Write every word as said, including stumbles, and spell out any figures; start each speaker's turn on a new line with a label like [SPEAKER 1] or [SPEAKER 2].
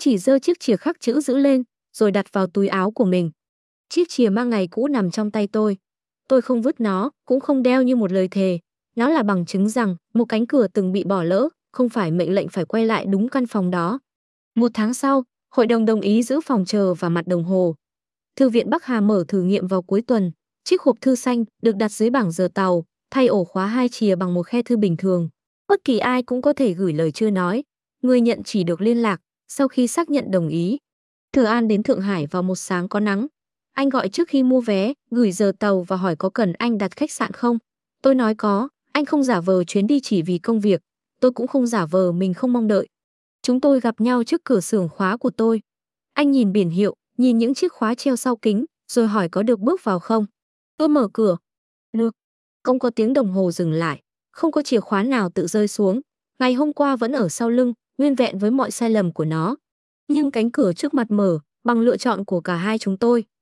[SPEAKER 1] chỉ giơ chiếc chìa khắc chữ giữ lên, rồi đặt vào túi áo của mình. Chiếc chìa mang ngày cũ nằm trong tay tôi. Tôi không vứt nó, cũng không đeo như một lời thề. Nó là bằng chứng rằng một cánh cửa từng bị bỏ lỡ, không phải mệnh lệnh phải quay lại đúng căn phòng đó. Một tháng sau, hội đồng đồng ý giữ phòng chờ và mặt đồng hồ. Thư viện Bắc Hà mở thử nghiệm vào cuối tuần. Chiếc hộp thư xanh được đặt dưới bảng giờ tàu, thay ổ khóa hai chìa bằng một khe thư bình thường. Bất kỳ ai cũng có thể gửi lời chưa nói. Người nhận chỉ được liên lạc sau khi xác nhận đồng ý. Thừa An đến Thượng Hải vào một sáng có nắng. Anh gọi trước khi mua vé, gửi giờ tàu và hỏi có cần anh đặt khách sạn không. Tôi nói có, anh không giả vờ chuyến đi chỉ vì công việc. Tôi cũng không giả vờ mình không mong đợi. Chúng tôi gặp nhau trước cửa xưởng khóa của tôi. Anh nhìn biển hiệu, nhìn những chiếc khóa treo sau kính, rồi hỏi có được bước vào không. Tôi mở cửa. Được. Không có tiếng đồng hồ dừng lại, không có chìa khóa nào tự rơi xuống. Ngày hôm qua vẫn ở sau lưng, nguyên vẹn với mọi sai lầm của nó. Nhưng cánh cửa trước mặt mở, bằng lựa chọn của cả hai chúng tôi.